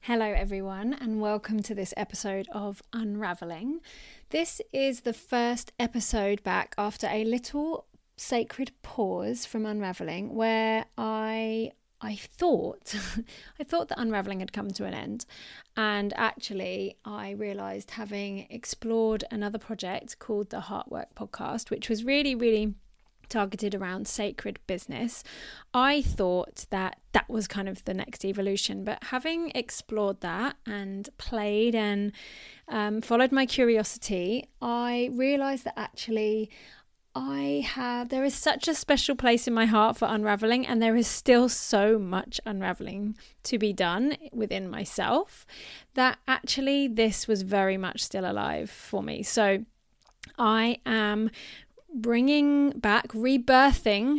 Hello, everyone, and welcome to this episode of Unraveling. This is the first episode back after a little sacred pause from Unraveling, where I thought I thought that Unraveling had come to an end, and actually I realised, having explored another project called the Heartwork Podcast, which was really targeted around sacred business, I thought that was kind of the next evolution. But having explored that and played and followed my curiosity, I realised that actually there is such a special place in my heart for unraveling, and there is still so much unraveling to be done within myself, that actually this was very much still alive for me. So I am bringing back, rebirthing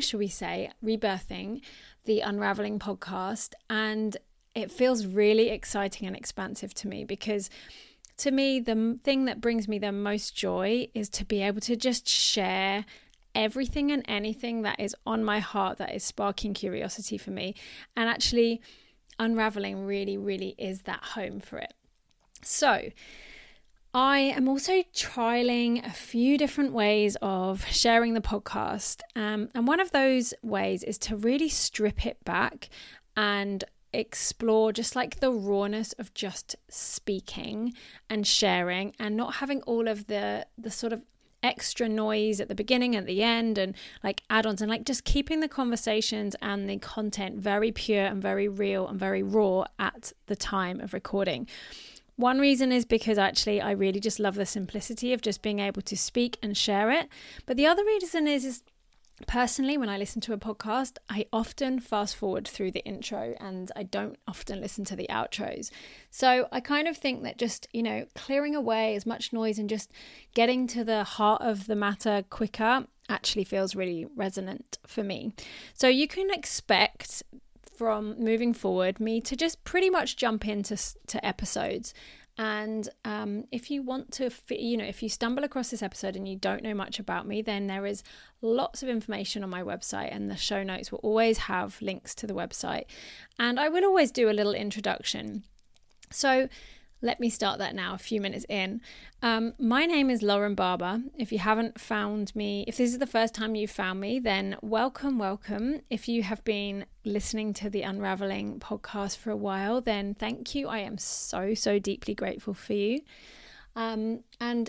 the Unraveling podcast, and it feels really exciting and expansive to me, because to me the thing that brings me the most joy is to be able to just share everything and anything that is on my heart, that is sparking curiosity for me, and actually Unraveling really is that home for it. So I am also trialing a few different ways of sharing the podcast. And one of those ways is to really strip it back and explore just like the rawness of just speaking and sharing, and not having all of the sort of extra noise at the beginning and the end and like add-ons, and like just keeping the conversations and the content very pure and very real and very raw at the time of recording. One reason is because actually I really just love the simplicity of just being able to speak and share it. But the other reason is personally, when I listen to a podcast, I often fast forward through the intro and I don't often listen to the outros. So I kind of think that just, clearing away as much noise and just getting to the heart of the matter quicker actually feels really resonant for me. So you can expect from moving forward me to just pretty much jump into episodes. And if you want to, if you stumble across this episode and you don't know much about me, then there is lots of information on my website, and the show notes will always have links to the website. And I will always do a little introduction. So let me start that now, a few minutes in. My name is Lauren Barber. If you haven't found me, if this is the first time you've found me, then welcome. If you have been listening to the Unraveling podcast for a while, then thank you. I am so deeply grateful for you. And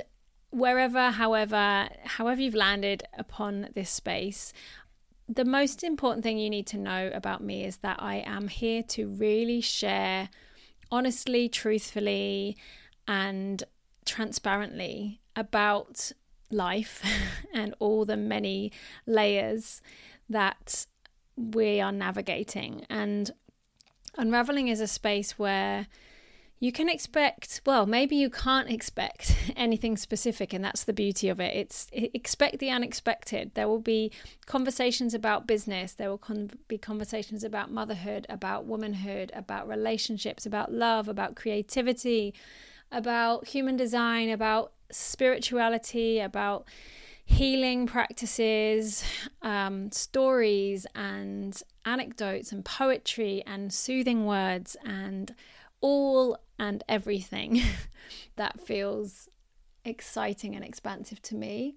however you've landed upon this space, the most important thing you need to know about me is that I am here to really share honestly, truthfully, and transparently about life and all the many layers that we are navigating. And Unraveling is a space where you can expect, well, maybe you can't expect anything specific, and that's the beauty of it. Expect the unexpected. There will be conversations about business. There will be conversations about motherhood, about womanhood, about relationships, about love, about creativity, about human design, about spirituality, about healing practices, stories and anecdotes and poetry and soothing words, and all and everything that feels exciting and expansive to me.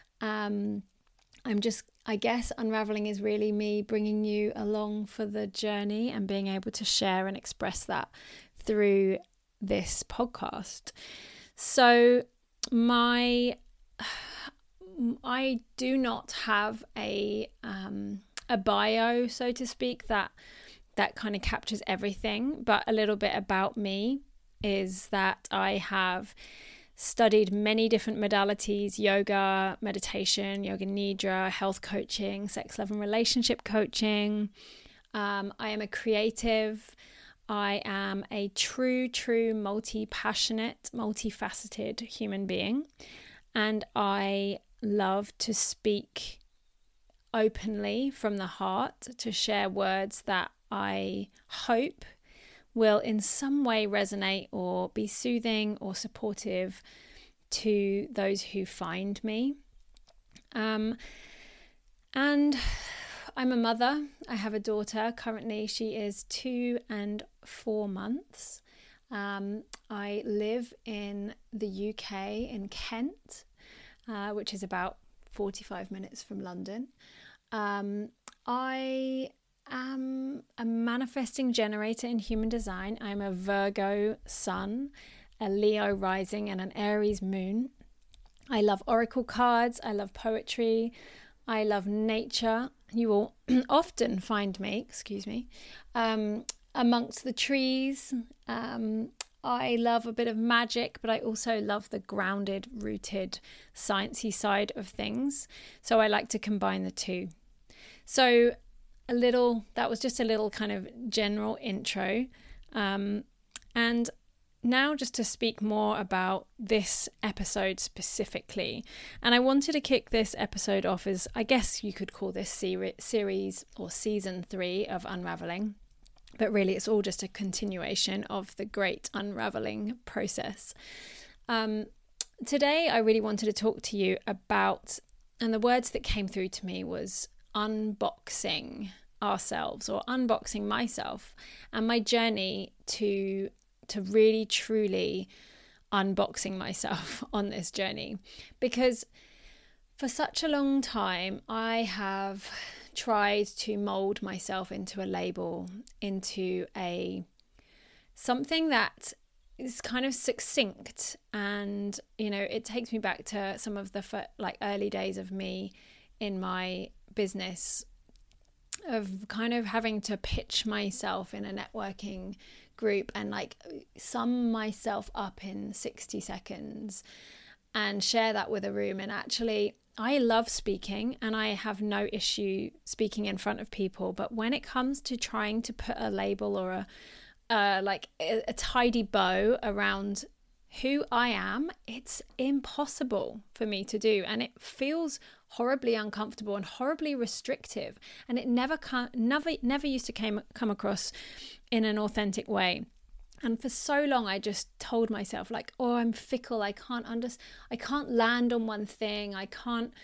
I guess Unraveling is really me bringing you along for the journey and being able to share and express that through this podcast. So I do not have a bio, so to speak, that kind of captures everything, but a little bit about me is that I have studied many different modalities: yoga, meditation, yoga nidra, health coaching, sex, love and relationship coaching. I am a creative. I am a true multi-passionate, multifaceted human being, and I love to speak openly from the heart, to share words that I hope will in some way resonate or be soothing or supportive to those who find me. And I'm a mother. I have a daughter. Currently, she is 2 and 4 months. I live in the UK in Kent, which is about 45 minutes from London. I am a manifesting generator in human design. I'm a Virgo sun, a Leo rising, and an Aries moon. I love oracle cards. I love poetry. I love nature. You will often find me, amongst the trees. I love a bit of magic, but I also love the grounded, rooted, sciencey side of things. So I like to combine the two. So that was just a little kind of general intro. And now just to speak more about this episode specifically. And I wanted to kick this episode off as, I guess you could call this series or season 3 of Unraveling. But really it's all just a continuation of the great unraveling process. Today I really wanted to talk to you about, and the words that came through to me was unboxing ourselves, or unboxing myself, and my journey to really truly unboxing myself on this journey. Because for such a long time I have tried to mold myself into a label, into something that is kind of succinct, and it takes me back to some of the early days of me in my business, of kind of having to pitch myself in a networking group and sum myself up in 60 seconds and share that with a room. And actually I love speaking and I have no issue speaking in front of people, but when it comes to trying to put a label or a tidy bow around who I am, it's impossible for me to do, and it feels horribly uncomfortable and horribly restrictive, and it never used to come across in an authentic way. And for so long I just told myself I'm fickle, I can't land on one thing, I can't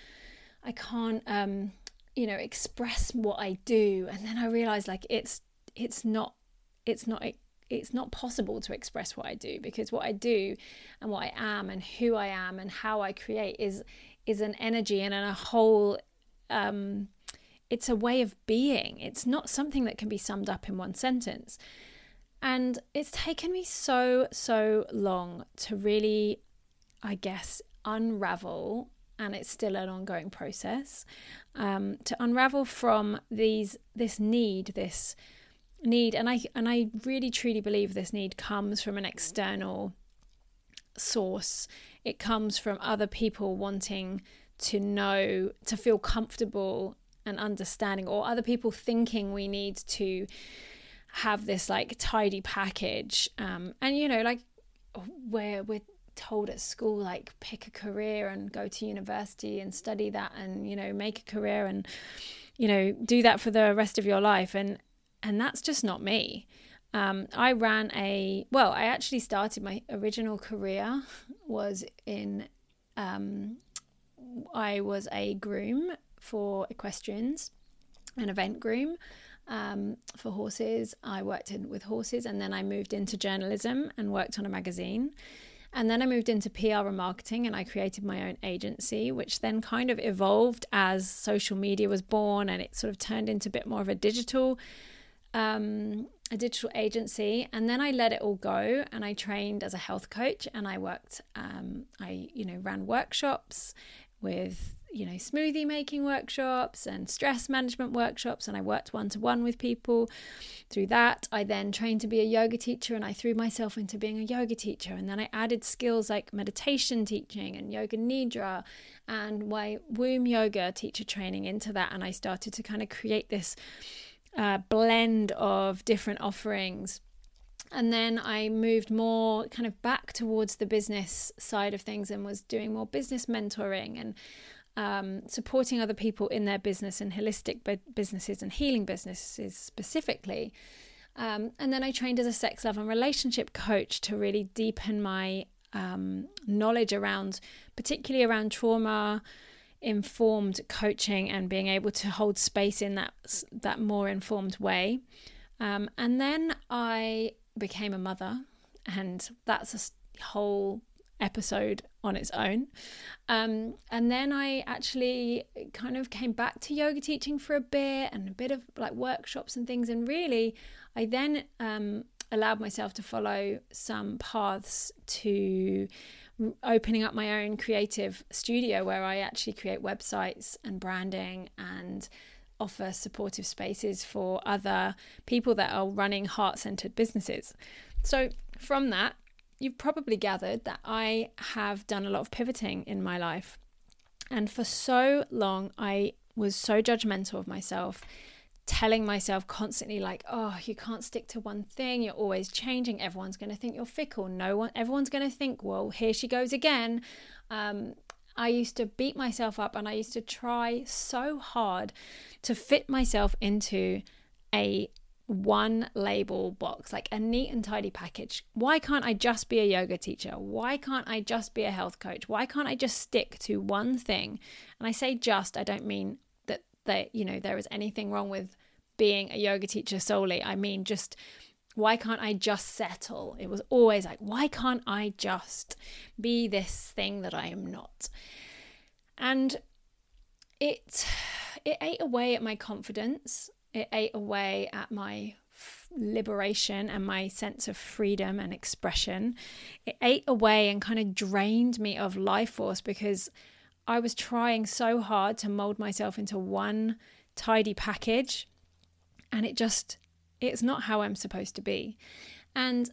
express what I do. And then I realized it's not possible to express what I do, because what I do and what I am and who I am and how I create is an energy and a whole, it's a way of being. It's not something that can be summed up in one sentence. And it's taken me so long to really, I guess, unravel, and it's still an ongoing process, to unravel from this need, and I really truly believe this need comes from an external source. It comes from other people wanting to know, to feel comfortable and understanding, or other people thinking we need to have this tidy package, and where we're told at school pick a career and go to university and study that and make a career and do that for the rest of your life, and that's just not me. I actually started my original career was in I was a groom for equestrians, an event groom for horses. I worked with horses, and then I moved into journalism and worked on a magazine. And then I moved into PR and marketing, and I created my own agency, which then kind of evolved as social media was born, and it sort of turned into a bit more of a digital agency. And then I let it all go, and I trained as a health coach, and I worked, I ran workshops with smoothie making workshops and stress management workshops, and I worked one-to-one with people. Through that, I then trained to be a yoga teacher, and I threw myself into being a yoga teacher, and then I added skills like meditation teaching and yoga nidra and my womb yoga teacher training into that, and I started to kind of create this blend of different offerings. And then I moved more kind of back towards the business side of things and was doing more business mentoring and supporting other people in their business and holistic businesses and healing businesses specifically. And then I trained as a sex, love and relationship coach to really deepen my knowledge particularly around trauma informed coaching and being able to hold space in that more informed way. And then I became a mother, and that's a whole episode on its own. And then I actually kind of came back to yoga teaching for a bit, and a bit of like workshops and things. And really, I then allowed myself to follow some paths to opening up my own creative studio, where I actually create websites and branding and offer supportive spaces for other people that are running heart-centered businesses. So from that, you've probably gathered that I have done a lot of pivoting in my life. And for so long, I was so judgmental of myself, telling myself constantly like, oh, you can't stick to one thing. You're always changing. Everyone's going to think you're fickle. Everyone's going to think, well, here she goes again. I used to beat myself up, and I used to try so hard to fit myself into a one label box, like a neat and tidy package. Why can't I just be a yoga teacher? Why can't I just be a health coach? Why can't I just stick to one thing? And I say just, I don't mean that there is anything wrong with being a yoga teacher solely. I mean, just why can't I just settle? It was always like, why can't I just be this thing that I am not? And it ate away at my confidence. It ate away at my liberation and my sense of freedom and expression. It ate away and kind of drained me of life force, because I was trying so hard to mold myself into one tidy package, and it's not how I'm supposed to be. And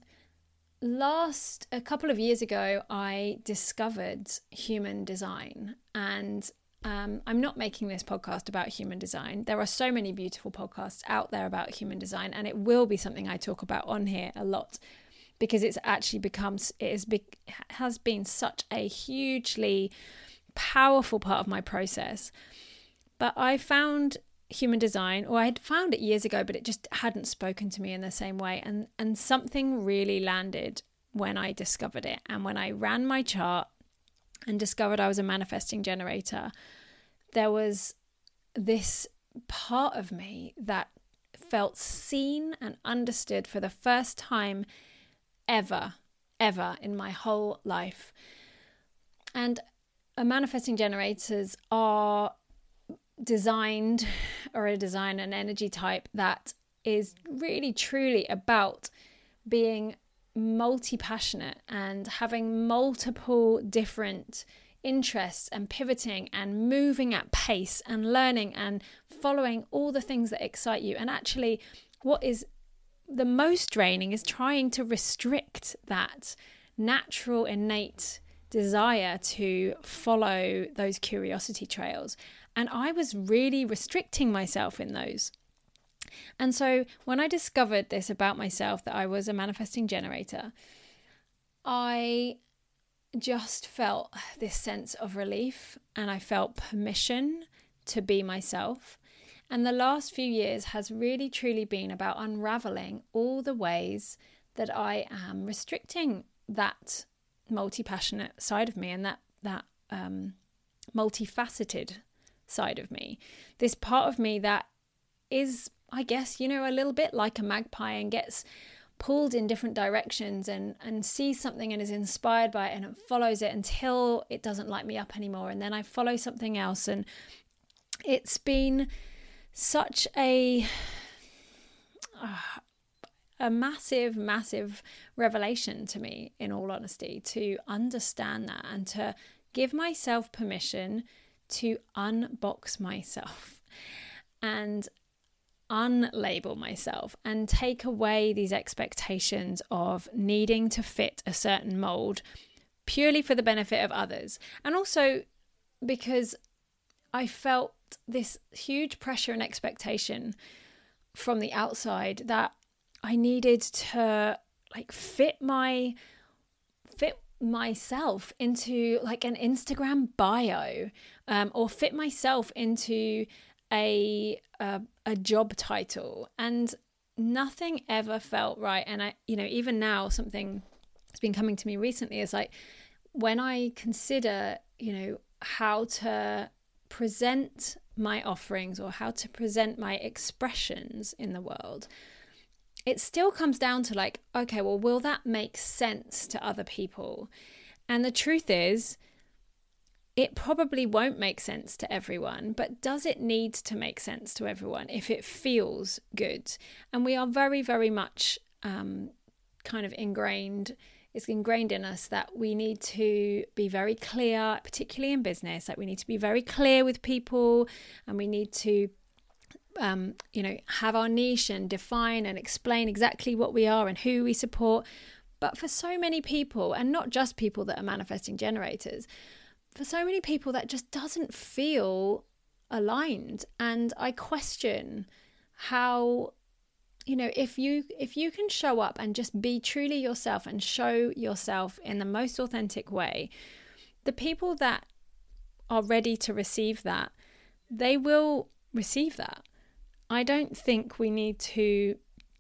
a couple of years ago, I discovered human design, and I'm not making this podcast about human design. There are so many beautiful podcasts out there about human design, and it will be something I talk about on here a lot, because it's actually has been such a hugely powerful part of my process. But I found human design, or I had found it years ago, but it just hadn't spoken to me in the same way. And something really landed when I discovered it. And when I ran my chart and discovered I was a manifesting generator, there was this part of me that felt seen and understood for the first time ever in my whole life. And manifesting generators are designed, or design an energy type that is really truly about being multi-passionate and having multiple different interests and pivoting and moving at pace and learning and following all the things that excite you. And actually, what is the most draining is trying to restrict that natural, innate desire to follow those curiosity trails. And I was really restricting myself in those. And so when I discovered this about myself, that I was a manifesting generator, I just felt this sense of relief, and I felt permission to be myself. And the last few years has really truly been about unraveling all the ways that I am restricting that multi-passionate side of me, and that multifaceted side of me. This part of me that is, I guess, a little bit like a magpie, and gets pulled in different directions and sees something and is inspired by it, and it follows it until it doesn't light me up anymore, and then I follow something else. And it's been such a massive revelation to me, in all honesty, to understand that and to give myself permission to unbox myself and unlabel myself and take away these expectations of needing to fit a certain mold purely for the benefit of others. And also because I felt this huge pressure and expectation from the outside that I needed to fit myself into like an Instagram bio, or fit myself into a job title, and nothing ever felt right. And I, even now, something that's been coming to me recently is like, when I consider, how to present my offerings or how to present my expressions in the world, it still comes down to like, okay, well, will that make sense to other people? And the truth is, it probably won't make sense to everyone, but does it need to make sense to everyone if it feels good? And we are very, very much kind of ingrained. It's ingrained in us that we need to be very clear, particularly in business, like we need to be very clear with people, and we need to have our niche and define and explain exactly what we are and who we support. But for so many people, and not just people that are manifesting generators, for so many people that just doesn't feel aligned. And I question how, if you can show up and just be truly yourself and show yourself in the most authentic way, the people that are ready to receive that, they will receive that. I don't think we need to,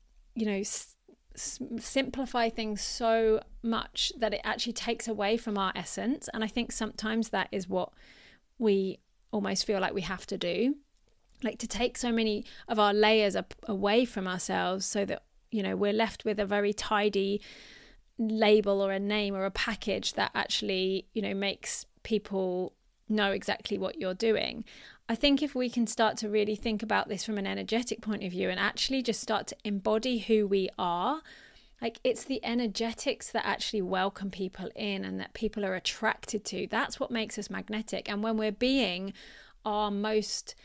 simplify things so much that it actually takes away from our essence. And I think sometimes that is what we almost feel like we have to do, like to take so many of our layers away from ourselves so that, we're left with a very tidy label or a name or a package that actually, makes people know exactly what you're doing. I think if we can start to really think about this from an energetic point of view and actually just start to embody who we are, like it's the energetics that actually welcome people in and that people are attracted to. That's what makes us magnetic. And when we're being our most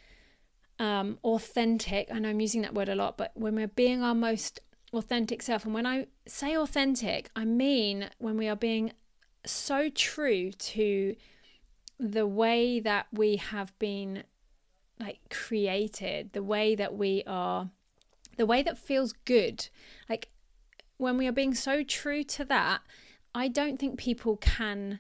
authentic, I know I'm using that word a lot, but when we're being our most authentic self, and when I say authentic, I mean when we are being so true to the way that we have been like created, the way that we are, the way that feels good. Like when we are being so true to that, I don't think people can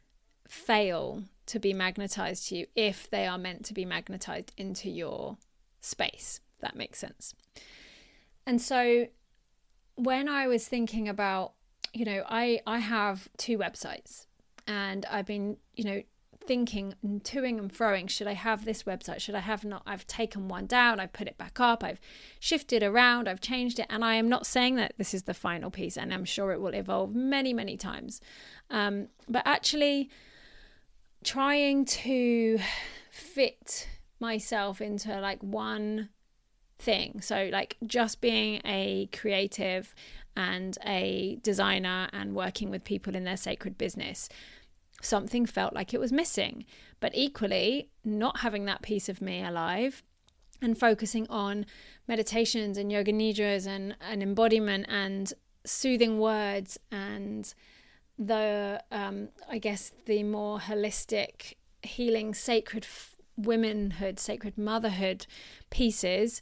fail to be magnetized to you if they are meant to be magnetized into your space. If that makes sense. And so when I was thinking about, I have 2 websites, and I've been, thinking and toing and froing, should I have this website, should I have not? I've taken one down, I've put it back up, I've shifted around, I've changed it, and I am not saying that this is the final piece, and I'm sure it will evolve many, many times, but actually trying to fit myself into like one thing. So like just being a creative and a designer and working with people in their sacred business, something felt like it was missing. But equally, not having that piece of me alive and focusing on meditations and yoga nidras and embodiment and soothing words and the I guess the more holistic healing sacred womanhood, sacred motherhood pieces,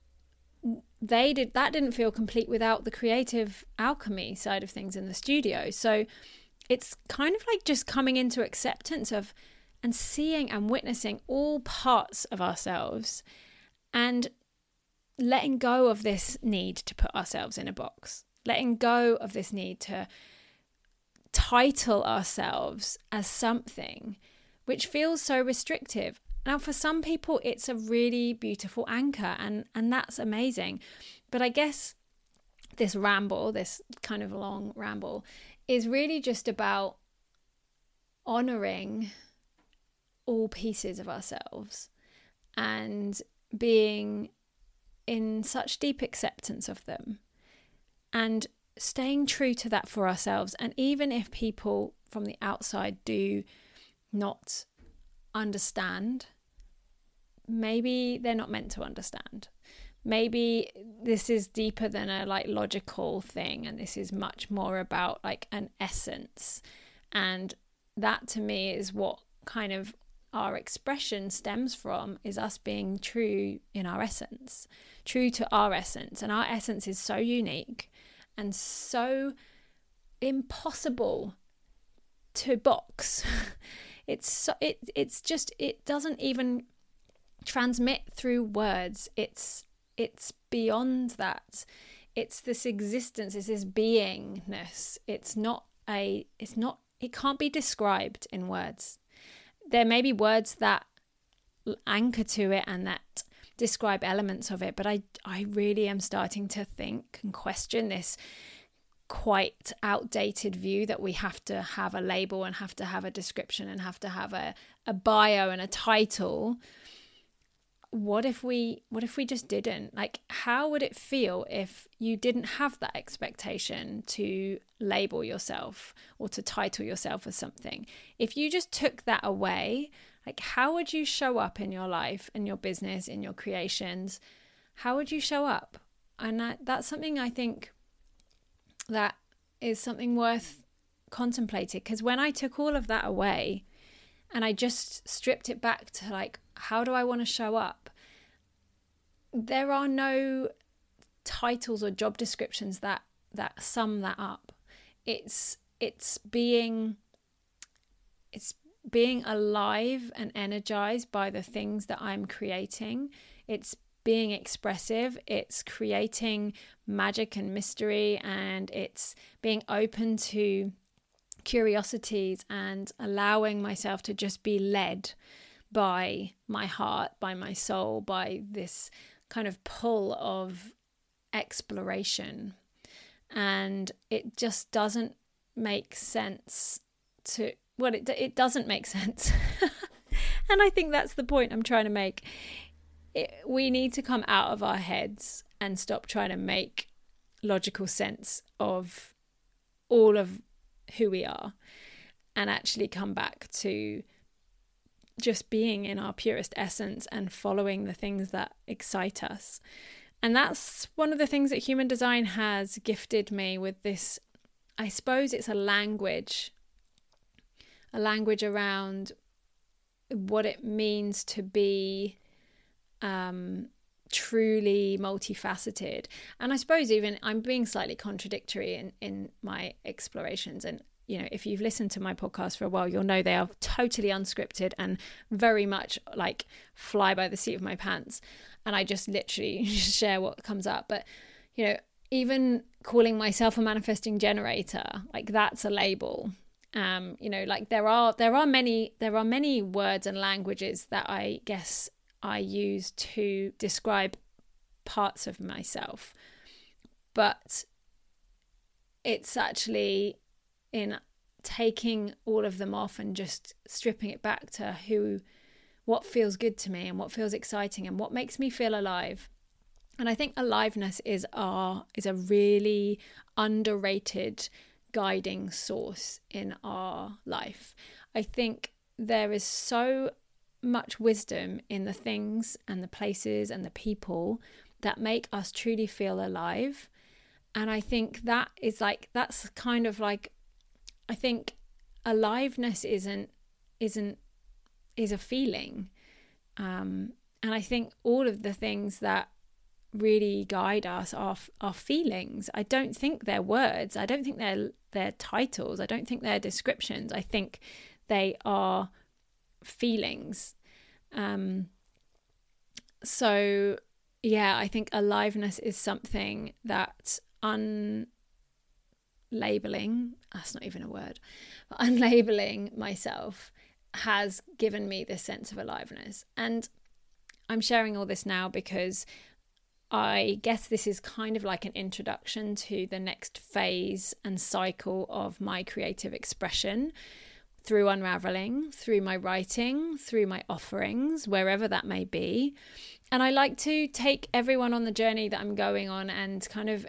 that didn't feel complete without the creative alchemy side of things in the studio. So it's kind of like just coming into acceptance of and seeing and witnessing all parts of ourselves and letting go of this need to put ourselves in a box, letting go of this need to title ourselves as something which feels so restrictive. Now, for some people, it's a really beautiful anchor, and that's amazing. But I guess this kind of long ramble, is really just about honoring all pieces of ourselves and being in such deep acceptance of them and staying true to that for ourselves. And even if people from the outside do not understand, maybe they're not meant to understand. Maybe this is deeper than a like logical thing, and this is much more about like an essence. And that to me is what kind of our expression stems from, is us being true in our essence, true to our essence. And our essence is so unique and so impossible to box. It doesn't even transmit through words. It's beyond that. It's this existence, it's this beingness. It can't be described in words. There may be words that anchor to it and that describe elements of it. But I really am starting to think and question this quite outdated view that we have to have a label and have to have a description and have to have a bio and a title. What if we just didn't? Like, how would it feel if you didn't have that expectation to label yourself or to title yourself as something? If you just took that away, like, how would you show up in your life, in your business, in your creations? How would you show up? And that's something I think that is something worth contemplating, because when I took all of that away and I just stripped it back to like, how do I want to show up? There are no titles or job descriptions that sum that up. It's being alive and energized by the things that I'm creating. It's being expressive. It's creating magic and mystery, and it's being open to curiosities and allowing myself to just be led by my heart, by my soul, by this kind of pull of exploration. And it just doesn't make sense to, well, it doesn't make sense. And I think that's the point I'm trying to make. We need to come out of our heads and stop trying to make logical sense of all of who we are, and actually come back to just being in our purest essence and following the things that excite us. And that's one of the things that human design has gifted me with this. I suppose it's a language around what it means to be truly multifaceted. And I suppose even I'm being slightly contradictory in my explorations. And, you know, if you've listened to my podcast for a while, you'll know they are totally unscripted and very much like fly by the seat of my pants. And I just literally share what comes up. But, you know, even calling myself a manifesting generator, like that's a label. You know, like there are many words and languages that I guess I use to describe parts of myself, but it's actually in taking all of them off and just stripping it back to what feels good to me and what feels exciting and what makes me feel alive. And I think aliveness is a really underrated guiding source in our life. I think there is so much wisdom in the things and the places and the people that make us truly feel alive. And I think that's kind of like, I think aliveness is a feeling. And I think all of the things that really guide us are feelings. I don't think they're words. I don't think they're titles. I don't think they're descriptions. I think they are feelings. So yeah, I think aliveness is something that unlabeling, that's not even a word, but unlabeling myself has given me this sense of aliveness. And I'm sharing all this now because I guess this is kind of like an introduction to the next phase and cycle of my creative expression through unraveling, through my writing, through my offerings, wherever that may be. And I like to take everyone on the journey that I'm going on and kind of,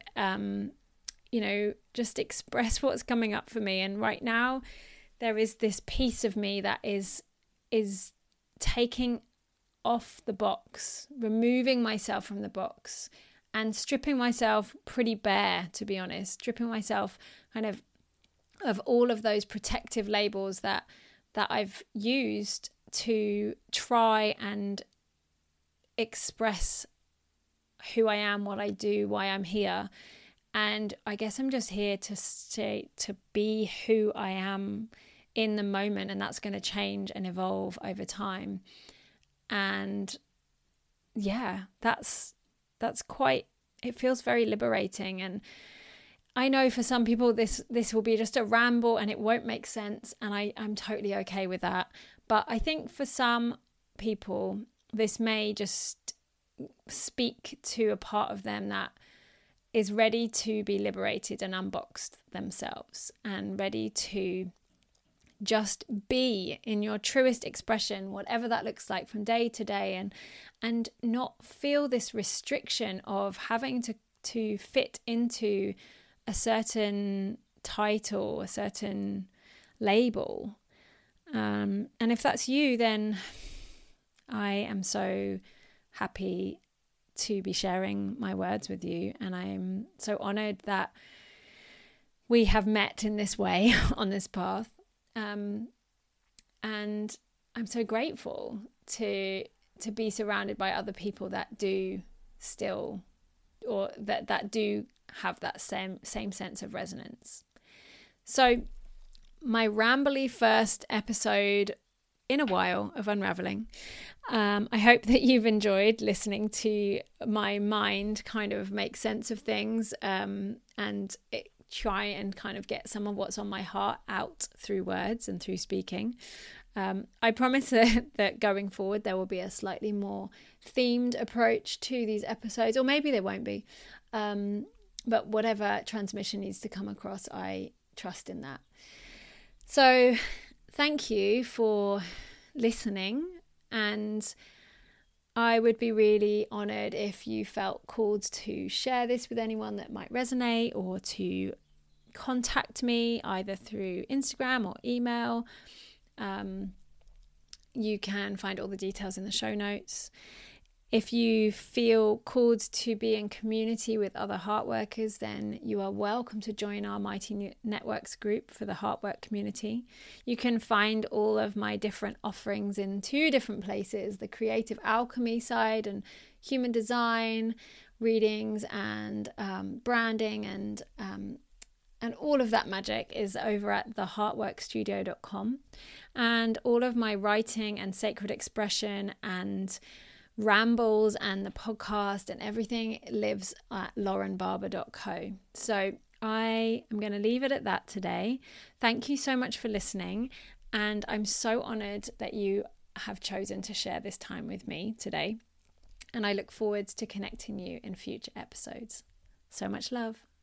just express what's coming up for me. And right now, there is this piece of me that is taking off the box, removing myself from the box and stripping myself pretty bare, to be honest, stripping myself kind of all of those protective labels that I've used to try and express who I am, what I do, why I'm here. And I guess I'm just here to be who I am in the moment, and that's going to change and evolve over time. And yeah, that's quite, it feels very liberating. And I know for some people this will be just a ramble and it won't make sense, and I'm totally okay with that. But I think for some people this may just speak to a part of them that is ready to be liberated and unboxed themselves and ready to just be in your truest expression, whatever that looks like from day to day, and not feel this restriction of having to fit into a certain title, a certain label. And if that's you, then I am so happy to be sharing my words with you, and I'm so honored that we have met in this way on this path. And I'm so grateful to be surrounded by other people that do still, or that do have that same sense of resonance. So my rambly first episode in a while of Unraveling. I hope that you've enjoyed listening to my mind kind of make sense of things, and try and kind of get some of what's on my heart out through words and through speaking. I promise that going forward there will be a slightly more themed approach to these episodes, or maybe there won't be. But whatever transmission needs to come across, I trust in that. So thank you for listening, and I would be really honoured if you felt called to share this with anyone that might resonate, or to contact me either through Instagram or email. You can find all the details in the show notes. If you feel called to be in community with other heart workers, then you are welcome to join our Mighty Networks group for the heart work community. You can find all of my different offerings in 2 different places: the creative alchemy side and human design readings and branding and all of that magic is over at theheartworkstudio.com. And all of my writing and sacred expression and rambles and the podcast and everything lives at laurenbarber.co. So I am going to leave it at that today. Thank you so much for listening, and I'm so honored that you have chosen to share this time with me today, and I look forward to connecting you in future episodes. So much love.